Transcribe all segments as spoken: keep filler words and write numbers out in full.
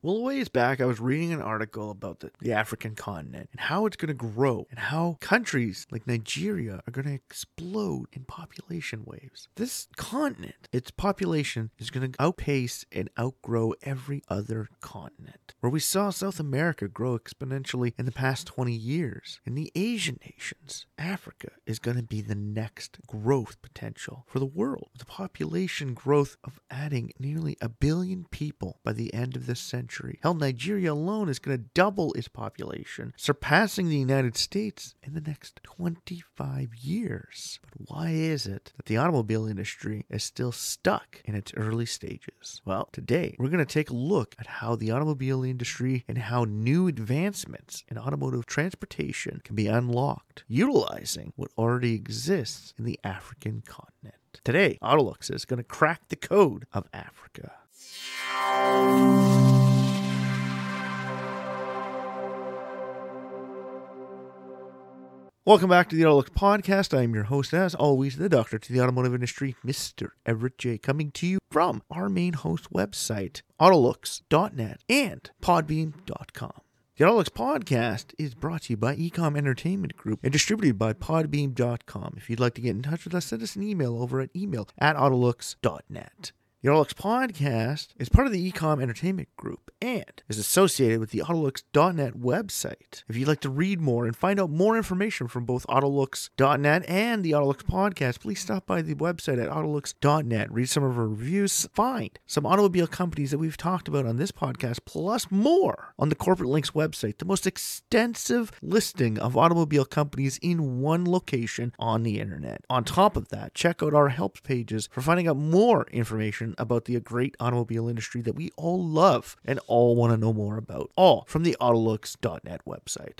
Well, a ways back, I was reading an article about the, the African continent and how it's going to grow and how countries like Nigeria are going to explode in population waves. This continent, its population is going to outpace and outgrow every other continent. Where we saw South America grow exponentially in the past twenty years. In the Asian nations, Africa is going to be the next growth potential for the world. With the population growth of adding nearly a billion people by the end of this century. Hell, Nigeria alone is going to double its population, surpassing the United States in the next twenty-five years. But why is it that the automobile industry is still stuck in its early stages? Well, today we're going to take a look at how the automobile industry and how new advancements in automotive transportation can be unlocked, utilizing what already exists in the African continent. Today, Autolux is going to crack the code of Africa. Welcome back to the Autolux Podcast. I am your host, as always, the doctor to the automotive industry, Mister Everett J, coming to you from our main host website, autolux dot net and podbean dot com. The Autolux Podcast is brought to you by Ecom Entertainment Group and distributed by podbean dot com. If you'd like to get in touch with us, send us an email over at email at autolux dot net. The Autolux Podcast is part of the Ecom Entertainment Group and is associated with the autolux dot net website. If you'd like to read more and find out more information from both autolux dot net and the Autolux Podcast, please stop by the website at autolux dot net, read some of our reviews, find some automobile companies that we've talked about on this podcast, plus more on the Corporate Links website, the most extensive listing of automobile companies in one location on the internet. On top of that, check out our help pages for finding out more information about the great automobile industry that we all love and all want to know more about, all from the autolux dot net website.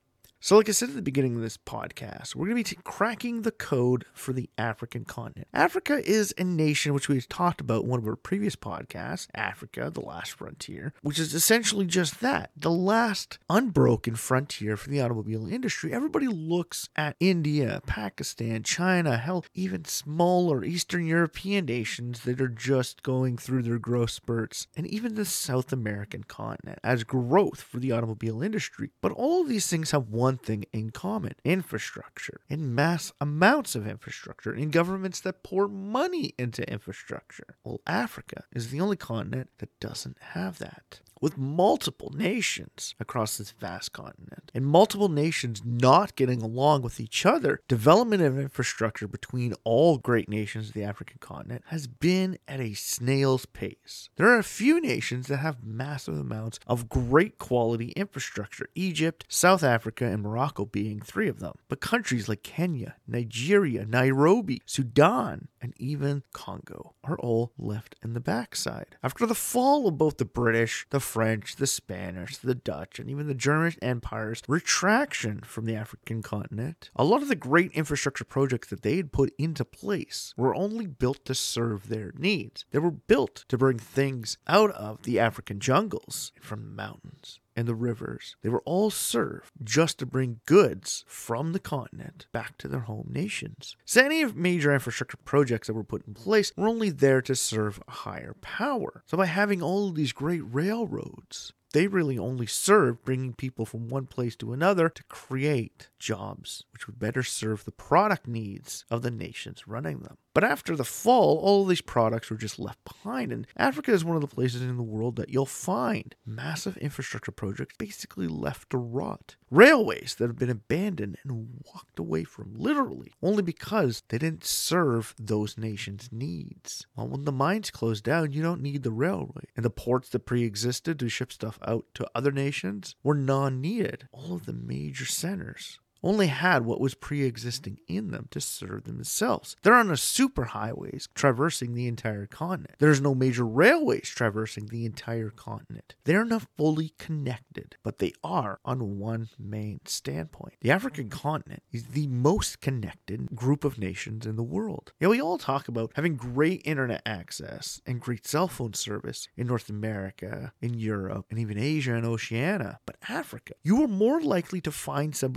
So like I said at the beginning of this podcast, we're going to be t- cracking the code for the African continent. Africa is a nation which we've talked about in one of our previous podcasts, Africa, the Last Frontier, which is essentially just that, the last unbroken frontier for the automobile industry. Everybody looks at India, Pakistan, China, hell, even smaller Eastern European nations that are just going through their growth spurts, and even the South American continent as growth for the automobile industry. But all of these things have one One thing in common: infrastructure, in mass amounts of infrastructure, in governments that pour money into infrastructure. Well, Africa is the only continent that doesn't have that. With multiple nations across this vast continent, and multiple nations not getting along with each other, development of infrastructure between all great nations of the African continent has been at a snail's pace. There are a few nations that have massive amounts of great quality infrastructure, Egypt, South Africa, and Morocco being three of them. But countries like Kenya, Nigeria, Nairobi, Sudan, and even Congo are all left in the backside. After the fall of both the British, the French, the Spanish, the Dutch, and even the German empires' retraction from the African continent, a lot of the great infrastructure projects that they had put into place were only built to serve their needs. They were built to bring things out of the African jungles and from the mountains and the rivers. They were all served just to bring goods from the continent back to their home nations. So any major infrastructure projects that were put in place were only there to serve a higher power. So by having all of these great railroads, they really only served bringing people from one place to another to create jobs, which would better serve the product needs of the nations running them. But after the fall, all of these products were just left behind, and Africa is one of the places in the world that you'll find massive infrastructure projects basically left to rot. Railways that have been abandoned and walked away from, literally, only because they didn't serve those nations' needs. Well, when the mines closed down, you don't need the railway, and the ports that pre-existed to ship stuff out to other nations were non-needed. All of the major centers only had what was pre-existing in them to serve themselves. They're on a superhighways traversing the entire continent. There's no major railways traversing the entire continent. They're not fully connected, but they are on one main standpoint. The African continent is the most connected group of nations in the world. Yeah, we all talk about having great internet access and great cell phone service in North America, in Europe, and even Asia and Oceania. But Africa, you are more likely to find somebody who owns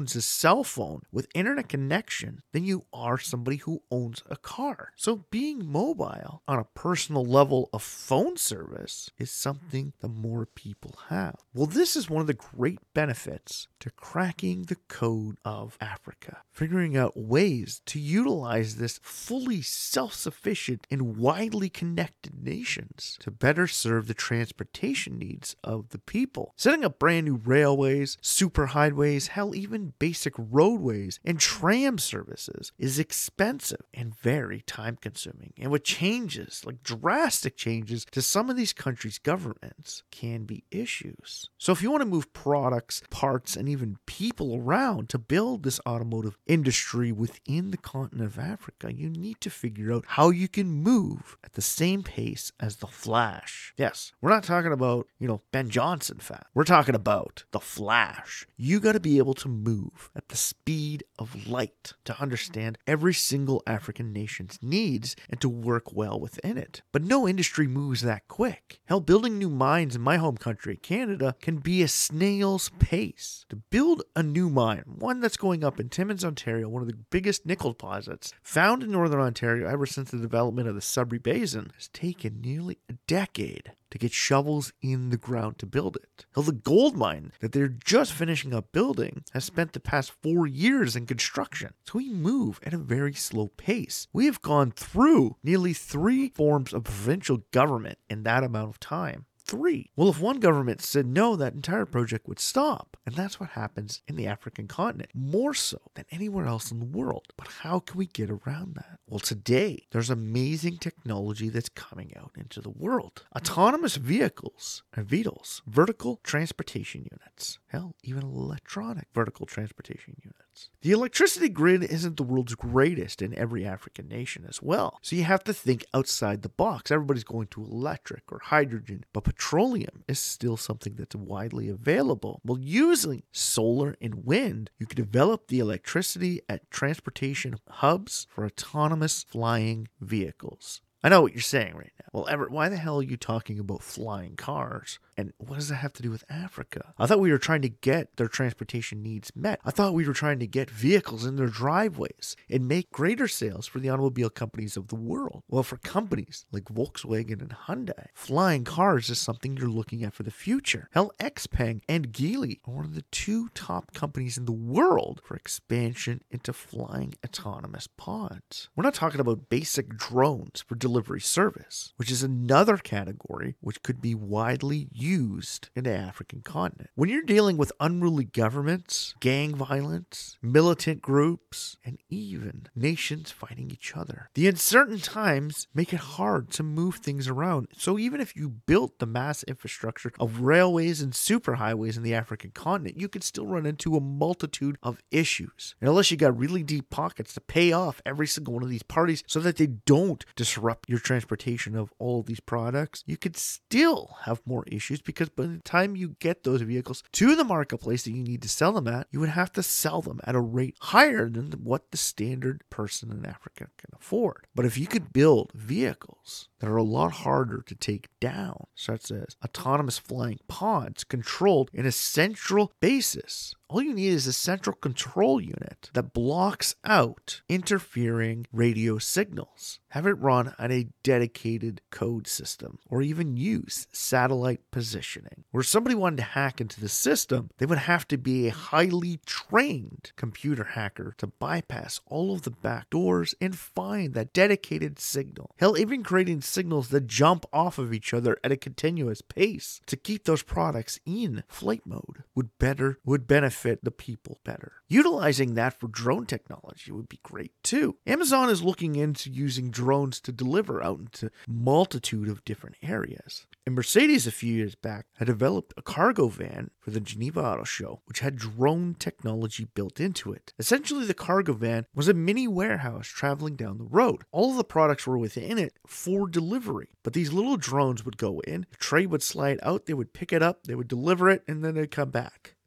owns a cell phone with internet connection than you are somebody who owns a car. So being mobile on a personal level of phone service is something that more people have. Well, this is one of the great benefits to cracking the code of Africa, figuring out ways to utilize this fully self-sufficient and widely connected nations to better serve the transportation needs of the people. Setting up brand new railways, superhighways, hell, even basic roadways and tram services is expensive and very time consuming. And with changes, like drastic changes to some of these countries' governments, can be issues. So if you want to move products, parts, and even people around to build this automotive industry within the continent of Africa, you need to figure out how you can move at the same pace as the Flash. Yes, we're not talking about, you know, Ben Johnson fat. We're talking about the Flash. You got to be able to move at the speed of light to understand every single African nation's needs and to work well within it. But no industry moves that quick. Hell, building new mines in my home country, Canada, can be a snail's pace. To build a new mine, one that's going up in Timmins, Ontario, one of the biggest nickel deposits found in northern Ontario ever since the development of the Sudbury Basin, has taken nearly a decade to get shovels in the ground to build it. Hell, the gold mine that they're just finishing up building has spent the past four years in construction. So we move at a very slow pace. We have gone through nearly three forms of provincial government in that amount of time. Three. Well, if one government said no, that entire project would stop. And that's what happens in the African continent, more so than anywhere else in the world. But how can we get around that? Well, today, there's amazing technology that's coming out into the world. Autonomous vehicles, or V TOLs, vertical transportation units. Hell, even electronic vertical transportation units. The electricity grid isn't the world's greatest in every African nation as well. So you have to think outside the box. Everybody's going to electric or hydrogen, but petroleum is still something that's widely available. Well, using solar and wind, you can develop the electricity at transportation hubs for autonomous flying vehicles. I know what you're saying right now. Well, Everett, why the hell are you talking about flying cars? And what does that have to do with Africa? I thought we were trying to get their transportation needs met. I thought we were trying to get vehicles in their driveways and make greater sales for the automobile companies of the world. Well, for companies like Volkswagen and Hyundai, flying cars is something you're looking at for the future. Hell, Xpeng and Geely are one of the two top companies in the world for expansion into flying autonomous pods. We're not talking about basic drones for delivery service, which is another category which could be widely used in the African continent. When you're dealing with unruly governments, gang violence, militant groups, and even nations fighting each other, the uncertain times make it hard to move things around. So even if you built the mass infrastructure of railways and superhighways in the African continent, you could still run into a multitude of issues. And unless you got really deep pockets to pay off every single one of these parties so that they don't disrupt your transportation of all of these products, you could still have more issues, because by the time you get those vehicles to the marketplace that you need to sell them at, you would have to sell them at a rate higher than what the standard person in Africa can afford. But if you could build vehicles that are a lot harder to take down, such as autonomous flying pods controlled in a central basis, all you need is a central control unit that blocks out interfering radio signals. Have it run on a dedicated code system, or even use satellite positioning. Where somebody wanted to hack into the system, they would have to be a highly trained computer hacker to bypass all of the back doors and find that dedicated signal. Hell, even creating signals that jump off of each other at a continuous pace to keep those products in flight mode would better would benefit the people better. Utilizing that for drone technology would be great too. Amazon is looking into using drones to deliver out into multitude of different areas. And Mercedes a few years back had developed a cargo van for the Geneva Auto Show, which had drone technology built into it. Essentially, the cargo van was a mini warehouse traveling down the road. All of the products were within it for delivery, but these little drones would go in, the tray would slide out, they would pick it up, they would deliver it, and then they'd come back.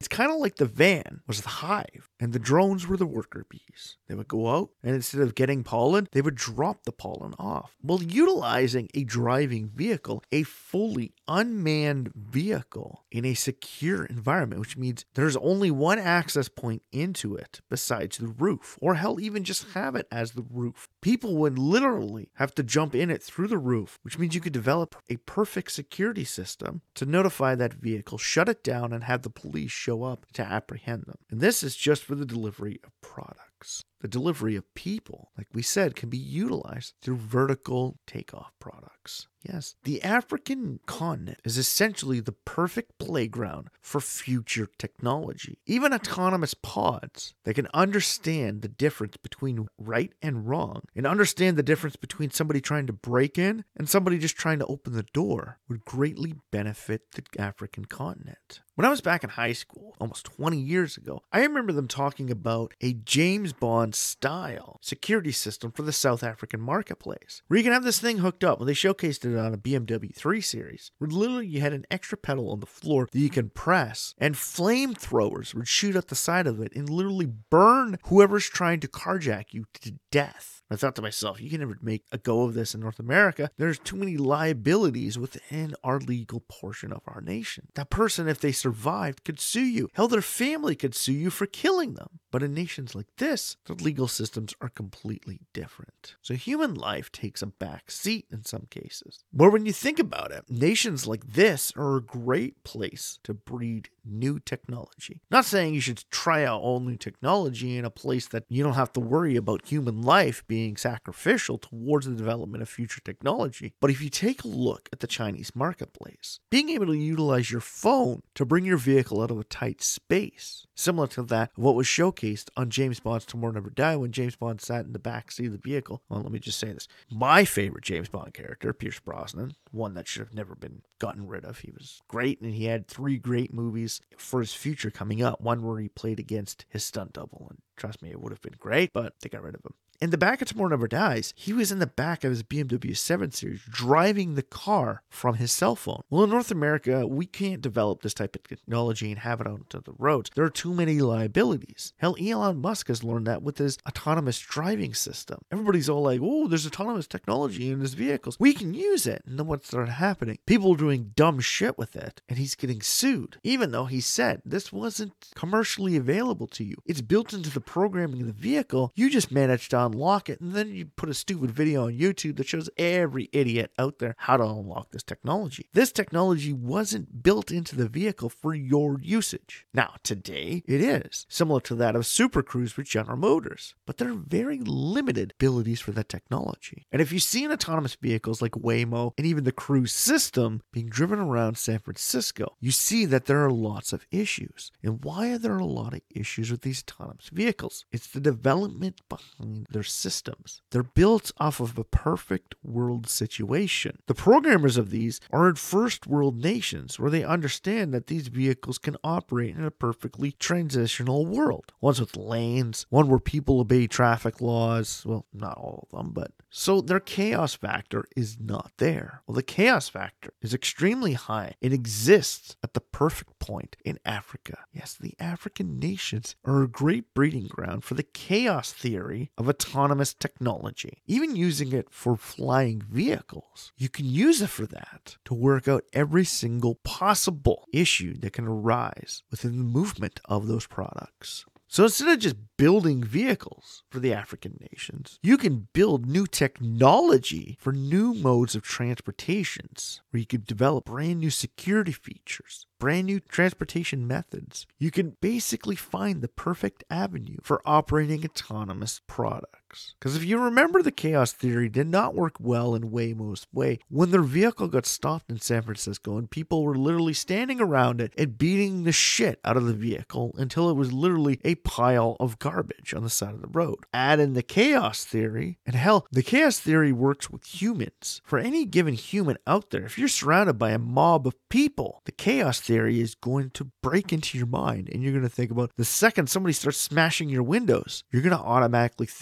It's kind of like the van was the hive and the drones were the worker bees. They would go out and instead of getting pollen, they would drop the pollen off. Well, utilizing a driving vehicle, a fully unmanned vehicle in a secure environment, which means there's only one access point into it besides the roof, or hell, even just have it as the roof. People would literally have to jump in it through the roof, which means you could develop a perfect security system to notify that vehicle, shut it down, and have the police show up to apprehend them. And this is just for the delivery of products. The delivery of people, like we said, can be utilized through vertical takeoff products. Yes, the African continent is essentially the perfect playground for future technology. Even autonomous pods that can understand the difference between right and wrong and understand the difference between somebody trying to break in and somebody just trying to open the door would greatly benefit the African continent. When I was back in high school, almost twenty years ago, I remember them talking about a James Bond style security system for the South African marketplace, where you can have this thing hooked up. Well, they showcased it on a B M W three Series, where literally you had an extra pedal on the floor that you can press, and flamethrowers would shoot out the side of it and literally burn whoever's trying to carjack you to death. I thought to myself, you can never make a go of this in North America. There's too many liabilities within our legal portion of our nation. That person, if they survived, could sue you. Hell, their family could sue you for killing them. But in nations like this, the legal systems are completely different. So human life takes a back seat in some cases. But when you think about it, nations like this are a great place to breed new technology. Not saying you should try out all new technology in a place that you don't have to worry about human life being sacrificial towards the development of future technology. But if you take a look at the Chinese marketplace, being able to utilize your phone to bring your vehicle out of a tight space, similar to that of what was showcased on James Bond's Tomorrow Never Die when James Bond sat in the back seat of the vehicle. Well, let me just say this. My favorite James Bond character, Pierce Brosnan, one that should have never been gotten rid of. He was great, and he had three great movies for his future coming up. One where he played against his stunt double, and trust me, it would have been great, but they got rid of him. In the back of Tomorrow Never Dies, he was in the back of his B M W seven Series driving the car from his cell phone. Well, in North America, we can't develop this type of technology and have it out onto the roads. There are too many liabilities. Hell, Elon Musk has learned that with his autonomous driving system. Everybody's all like, oh, there's autonomous technology in his vehicles. We can use it. And then what started happening? People are doing dumb shit with it, and he's getting sued. Even though he said this wasn't commercially available to you. It's built into the programming of the vehicle. You just managed to unlock it, and then you put a stupid video on YouTube that shows every idiot out there how to unlock this technology. This technology wasn't built into the vehicle for your usage. Now, today it is, similar to that of Super Cruise with General Motors, but there are very limited abilities for that technology. And if you see in autonomous vehicles like Waymo and even the Cruise system being driven around San Francisco, you see that there are lots of issues. And why are there a lot of issues with these autonomous vehicles? It's the development behind their systems. They're built off of a perfect world situation. The programmers of these are in first world nations where they understand that these vehicles can operate in a perfectly transitional world. One's with lanes, one where people obey traffic laws. Well, not all of them, but so their chaos factor is not there. Well, the chaos factor is extremely high. It exists at the perfect point in Africa. Yes, the African nations are a great breeding ground for the chaos theory of autonomous technology. Even using it for flying vehicles, you can use it for that to work out every single possible issue that can arise within the movement of those products. So instead of just building vehicles for the African nations, you can build new technology for new modes of transportations, where you could develop brand new security features, brand new transportation methods. You can basically find the perfect avenue for operating autonomous products. Because if you remember, the chaos theory did not work well in Waymo's way when their vehicle got stopped in San Francisco and people were literally standing around it and beating the shit out of the vehicle until it was literally a pile of garbage on the side of the road. Add in the chaos theory, and hell, the chaos theory works with humans. For any given human out there, if you're surrounded by a mob of people, the chaos theory is going to break into your mind, and you're going to think about the second somebody starts smashing your windows, you're going to automatically think to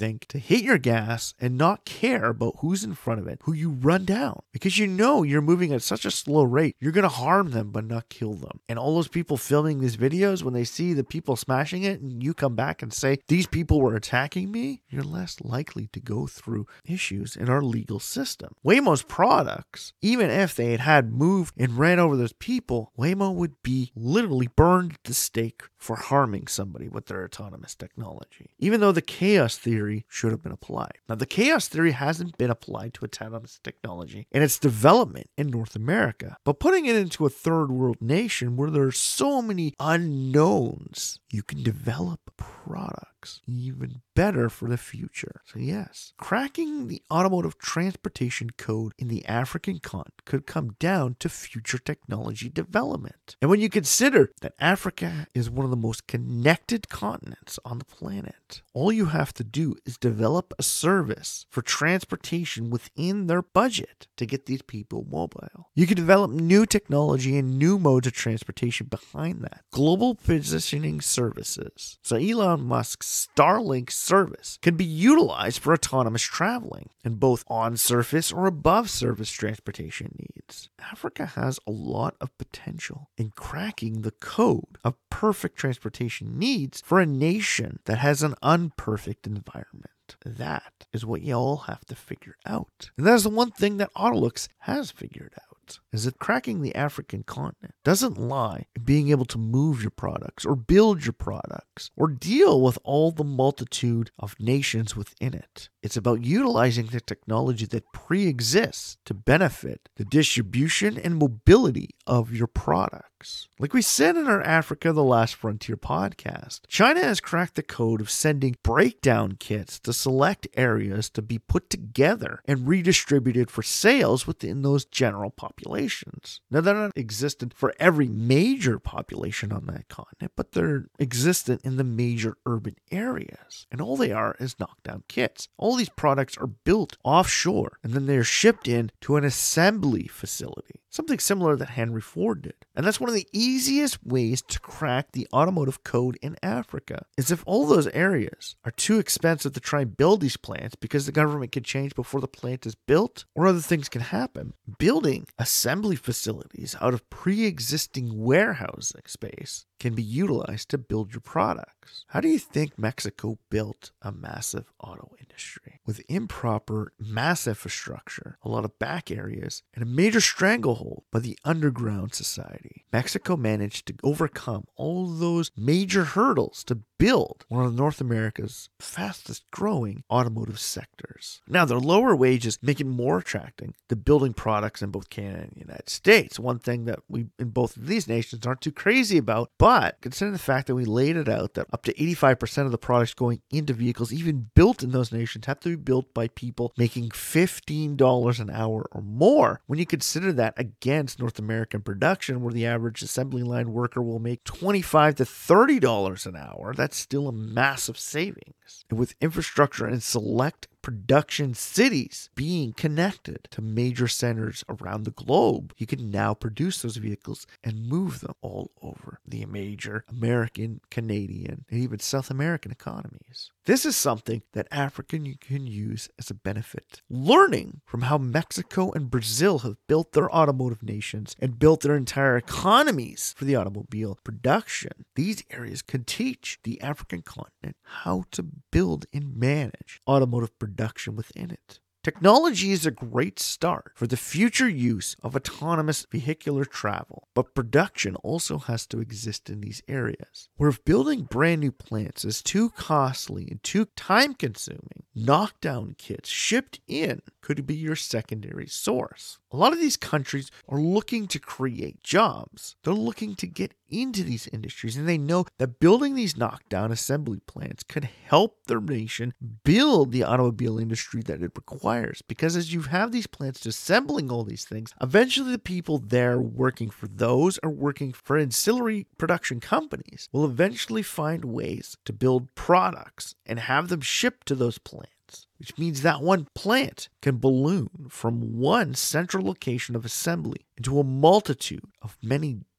hit your gas and not care about who's in front of it, who you run down, because you know you're moving at such a slow rate, you're going to harm them but not kill them. And all those people filming these videos, when they see the people smashing it and you come back and say, these people were attacking me, you're less likely to go through issues in our legal system. Waymo's products, even if they had had moved and ran over those people, Waymo would be literally burned at the stake for harming somebody with their autonomous technology, even though the chaos theory should have been applied. Now, the chaos theory hasn't been applied to autonomous technology in its development in North America, but putting it into a third world nation where there are so many unknowns, you can develop products even better for the future. So yes, cracking the automotive transportation code in the African continent could come down to future technology development. And when you consider that Africa is one of the most connected continents on the planet, all you have to do is develop a service for transportation within their budget to get these people mobile. You can develop new technology and new modes of transportation behind that. Global positioning services. So Elon Musk's Starlink service can be utilized for autonomous traveling in both on-surface or above-surface transportation needs. Africa has a lot of potential in cracking the code of perfect transportation needs for a nation that has an unperfect environment. That is what you all have to figure out. And that is the one thing that Autolux has figured out, is that cracking the African continent doesn't lie in being able to move your products or build your products or deal with all the multitude of nations within it. It's about utilizing the technology that pre-exists to benefit the distribution and mobility of your products. Like we said in our Africa the Last Frontier podcast, China has cracked the code of sending breakdown kits to select areas to be put together and redistributed for sales within those general populations. Now, they're not existent for every major population on that continent, but they're existent in the major urban areas. And all they are is knockdown kits. All these products are built offshore and then they're shipped in to an assembly facility. Something similar that Henry Ford did. And that's one of the easiest ways to crack the automotive code in Africa, is if all those areas are too expensive to try and build these plants because the government can change before the plant is built, or other things can happen. Building assembly facilities out of pre-existing warehousing space can be utilized to build your products. How do you think Mexico built a massive auto industry? With improper mass infrastructure, a lot of back areas, and a major stranglehold by the underground society, Mexico managed to overcome all those major hurdles to build one of North America's fastest growing automotive sectors. Now, their lower wages make it more attracting to building products in both Canada and the United States. One thing that we in both of these nations aren't too crazy about, but considering the fact that we laid it out that up to eighty-five percent of the products going into vehicles even built in those nations have to be built by people making fifteen dollars an hour or more. When you consider that against North American production, where the average assembly line worker will make twenty-five to thirty dollars an hour, that's still a massive savings. And with infrastructure in select production cities being connected to major centers around the globe, you can now produce those vehicles and move them all over the major American, Canadian, and even South American economies. This is something that Africa can use as a benefit. Learning from how Mexico and Brazil have built their automotive nations and built their entire economies for the automobile production, these areas can teach the African continent how to build and manage automotive production within it. Technology is a great start for the future use of autonomous vehicular travel, but production also has to exist in these areas, where if building brand new plants is too costly and too time-consuming, knockdown kits shipped in could be your secondary source. A lot of these countries are looking to create jobs. They're looking to get into these industries, and they know that building these knockdown assembly plants could help their nation build the automobile industry that it requires. Because as you have these plants assembling all these things, eventually the people there working for those or working for ancillary production companies will eventually find ways to build products and have them shipped to those plants. Which means that one plant can balloon from one central location of assembly into a multitude of many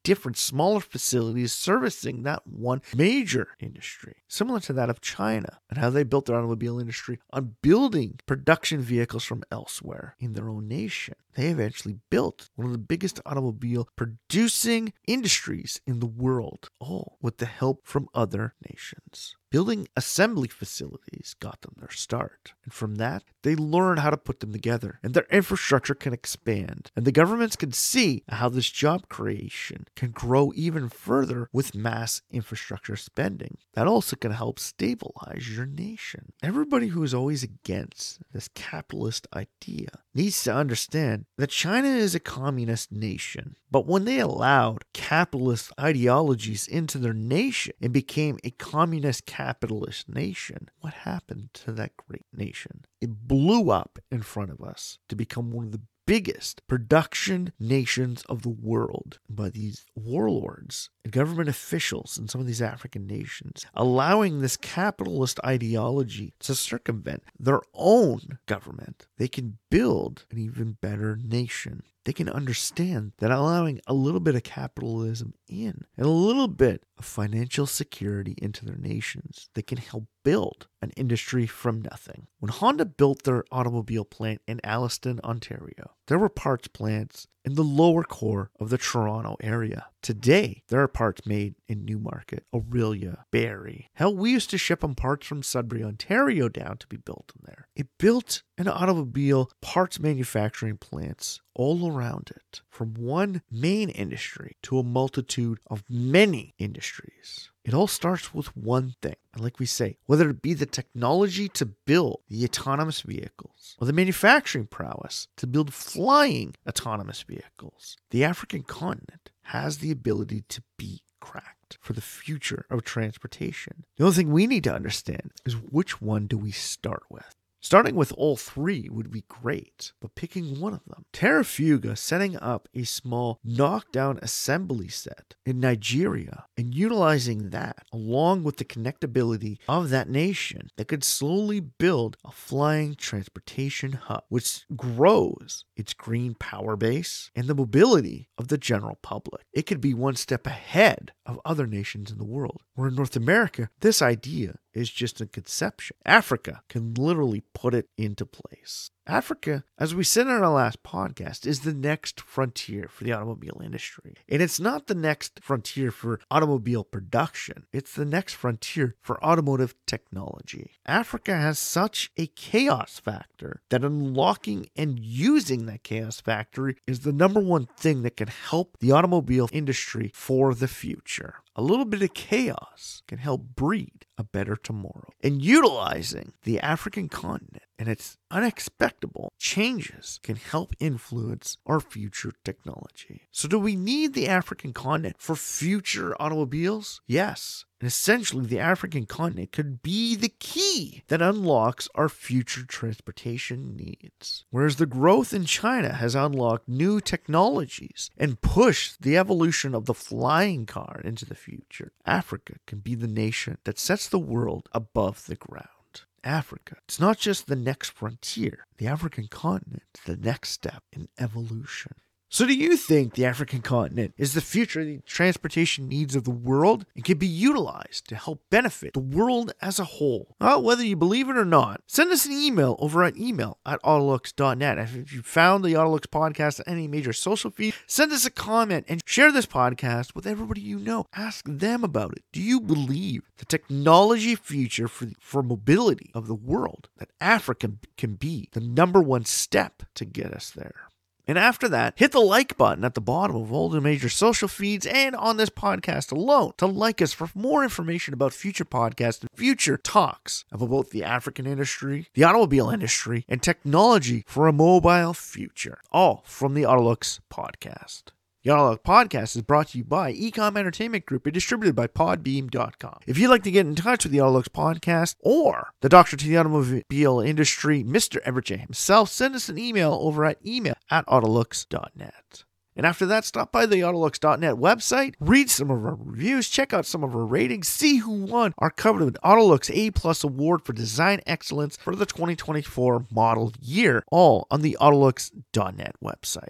different smaller facilities servicing that one major industry, similar to that of China and how they built their automobile industry on building production vehicles from elsewhere in their own nation. They eventually built one of the biggest automobile producing industries in the world, all with the help from other nations. Building assembly facilities got them their start, and from that, they learned how to put them together, and their infrastructure can expand, and the governments can see how this job creation can grow even further with mass infrastructure spending. That also can help stabilize your nation. Everybody who is always against this capitalist idea needs to understand that China is a communist nation, but when they allowed capitalist ideologies into their nation and became a communist capitalist nation, what happened to that great nation? It blew up in front of us to become one of the biggest production nations of the world by these warlords and government officials in some of these African nations, allowing this capitalist ideology to circumvent their own government. They can build an even better nation. They can understand that allowing a little bit of capitalism in and a little bit of financial security into their nations, they can help build an industry from nothing. When Honda built their automobile plant in Alliston, Ontario, there were parts plants in the lower core of the Toronto area. Today, there are parts made in Newmarket, Orillia, Barrie. Hell, we used to ship them parts from Sudbury, Ontario down to be built in there. It built an automobile parts manufacturing plants all around it, from one main industry to a multitude of many industries. It all starts with one thing. And like we say, whether it be the technology to build the autonomous vehicles or the manufacturing prowess to build flying autonomous vehicles, the African continent has the ability to be cracked for the future of transportation. The only thing we need to understand is which one do we start with. Starting with all three would be great, but picking one of them. Terrafuga setting up a small knockdown assembly set in Nigeria and utilizing that along with the connectability of that nation that could slowly build a flying transportation hub which grows its green power base and the mobility of the general public. It could be one step ahead of other nations in the world. Where in North America, this idea is just a conception. Africa can literally put it into place. Africa, as we said in our last podcast, is the next frontier for the automobile industry. And it's not the next frontier for automobile production. It's the next frontier for automotive technology. Africa has such a chaos factor that unlocking and using that chaos factor is the number one thing that can help the automobile industry for the future. A little bit of chaos can help breed a better tomorrow. And utilizing the African continent and its unexpected changes can help influence our future technology. So do we need the African continent for future automobiles? Yes. And essentially, the African continent could be the key that unlocks our future transportation needs. Whereas the growth in China has unlocked new technologies and pushed the evolution of the flying car into the future, Africa can be the nation that sets the world above the ground. Africa, it's not just the next frontier. The African continent is the next step in evolution. So do you think the African continent is the future of the transportation needs of the world and can be utilized to help benefit the world as a whole? Well, whether you believe it or not, send us an email over at email at autolux dot net. If you found the Autolux podcast on any major social feed, send us a comment and share this podcast with everybody you know. Ask them about it. Do you believe the technology future for, for mobility of the world, that Africa can be the number one step to get us there? And after that, hit the like button at the bottom of all the major social feeds and on this podcast alone to like us for more information about future podcasts and future talks about both the African industry, the automobile industry, and technology for a mobile future. All from the Autolux podcast. The Autolux podcast is brought to you by Ecom Entertainment Group and distributed by podbeam dot com. If you'd like to get in touch with the Autolux podcast or the doctor to the automobile industry, Mister Everett J himself, send us an email over at email at autolux dot net. And after that, stop by the autolux dot net website, read some of our reviews, check out some of our ratings, see who won our coveted Autolux A Plus Award for Design Excellence for the twenty twenty-four model year, all on the autolux dot net website.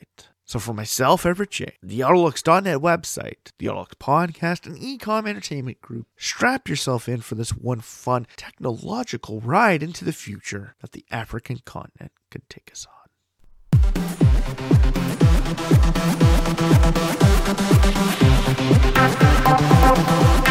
So for myself, Everett J., the Autolux dot net website, the Autolux podcast, and Ecom Entertainment Group, strap yourself in for this one fun technological ride into the future that the African continent could take us on.